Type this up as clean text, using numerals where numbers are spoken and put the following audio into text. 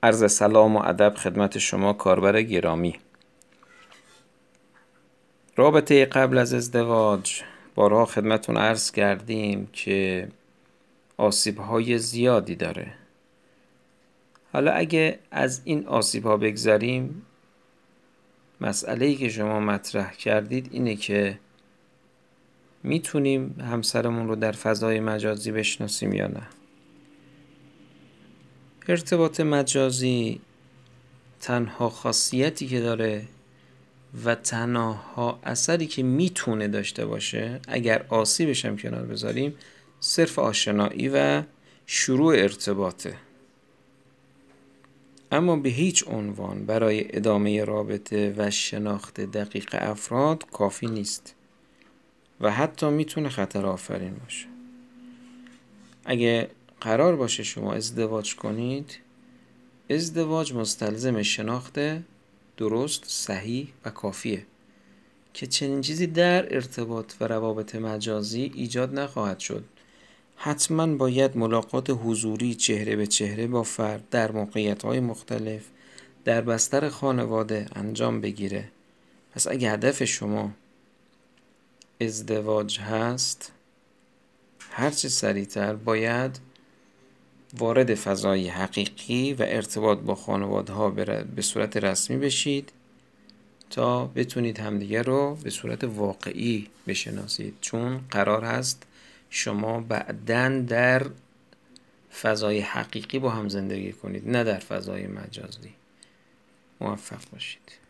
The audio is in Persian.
عرض سلام و ادب خدمت شما کاربر گرامی. رابطه قبل از ازدواج بارها خدمتون عرض کردیم که آسیب‌های زیادی داره. حالا اگه از این آسیب‌ها بگذریم، مسئله‌ای که شما مطرح کردید اینه که میتونیم همسرمون رو در فضای مجازی بشناسیم یا نه. ارتباط مجازی تنها خاصیتی که داره و تنها اثری که میتونه داشته باشه، اگر آسیبش هم کنار بذاریم، صرف آشنایی و شروع ارتباطه. اما به هیچ عنوان برای ادامه رابطه و شناخت دقیق افراد کافی نیست و حتی میتونه خطر آفرین باشه. اگه قرار باشه شما ازدواج کنید، ازدواج مستلزم شناخت درست، صحیح و کافیه که چنین چیزی در ارتباط و روابط مجازی ایجاد نخواهد شد. حتما باید ملاقات حضوری چهره به چهره با فرد در موقعیت‌های مختلف در بستر خانواده انجام بگیره. پس اگه هدف شما ازدواج هست، هرچه سریعتر باید وارد فضای حقیقی و ارتباط با خانواده‌ها به صورت رسمی بشید تا بتونید همدیگر رو به صورت واقعی بشناسید، چون قرار هست شما بعداً در فضای حقیقی با هم زندگی کنید، نه در فضای مجازی. موفق باشید.